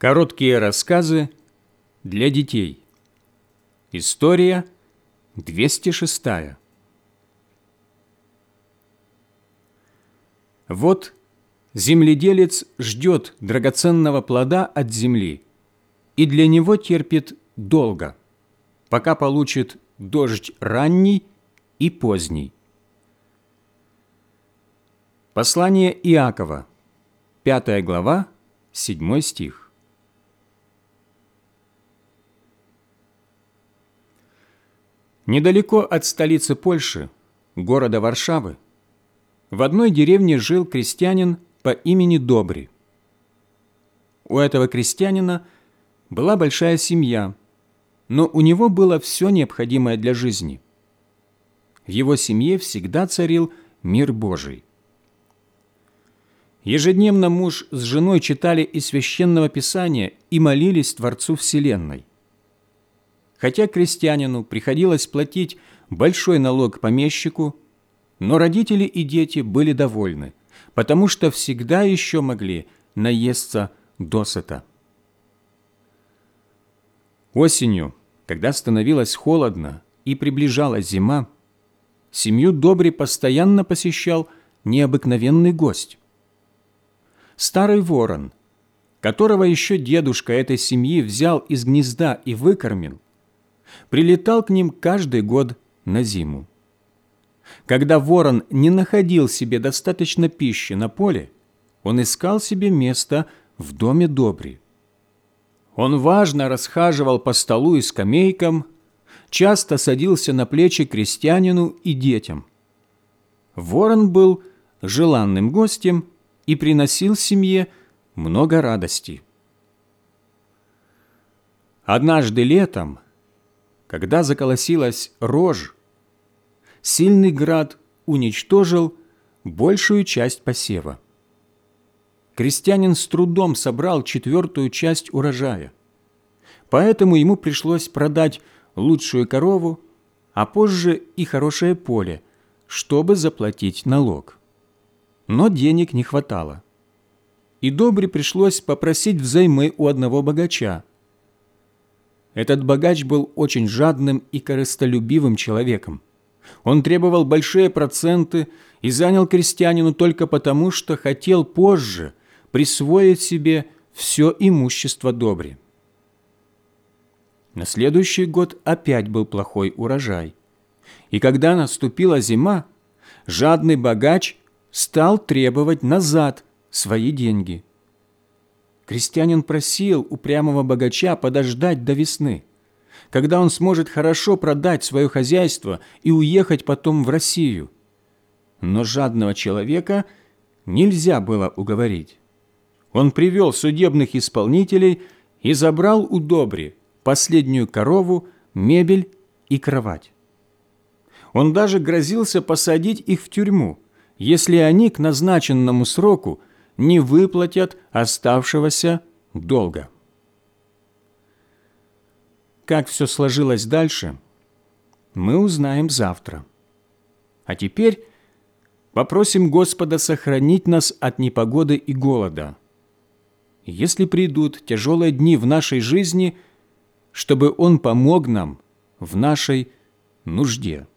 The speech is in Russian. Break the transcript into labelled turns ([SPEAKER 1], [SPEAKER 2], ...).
[SPEAKER 1] Короткие рассказы для детей. История 206. Вот земледелец ждет драгоценного плода от земли и для него терпит долго, пока получит дождь ранний и поздний. Послание Иакова, 5 глава, 7 стих. Недалеко от столицы Польши, города Варшавы, в одной деревне жил крестьянин по имени Добрий. У этого крестьянина была большая семья, но у него было все необходимое для жизни. В его семье всегда царил мир Божий. Ежедневно муж с женой читали из Священного Писания и молились Творцу Вселенной. Хотя крестьянину приходилось платить большой налог помещику, но родители и дети были довольны, потому что всегда еще могли наесться досыта. Осенью, когда становилось холодно и приближалась зима, семью Добрий постоянно посещал необыкновенный гость. Старый ворон, которого еще дедушка этой семьи взял из гнезда и выкормил, прилетал к ним каждый год на зиму. Когда ворон не находил себе достаточно пищи на поле, он искал себе место в доме Добрий. Он важно расхаживал по столу и скамейкам, часто садился на плечи крестьянину и детям. Ворон был желанным гостем и приносил семье много радости. Однажды летом, когда заколосилась рожь, сильный град уничтожил большую часть посева. Крестьянин с трудом собрал 1/4 часть урожая, поэтому ему пришлось продать лучшую корову, а позже и хорошее поле, чтобы заплатить налог. Но денег не хватало, и Добрий пришлось попросить взаймы у одного богача. Этот богач был очень жадным и корыстолюбивым человеком. Он требовал большие проценты и занял крестьянину только потому, что хотел позже присвоить себе все имущество Добрия. На следующий год опять был плохой урожай, и когда наступила зима, жадный богач стал требовать назад свои деньги. Крестьянин просил упрямого богача подождать до весны, когда он сможет хорошо продать свое хозяйство и уехать потом в Россию. Но жадного человека нельзя было уговорить. Он привел судебных исполнителей и забрал у Добрия последнюю корову, мебель и кровать. Он даже грозился посадить их в тюрьму, если они к назначенному сроку не выплатят оставшегося долга. Как все сложилось дальше, мы узнаем завтра. А теперь попросим Господа сохранить нас от непогоды и голода. Если придут тяжелые дни в нашей жизни, чтобы Он помог нам в нашей нужде.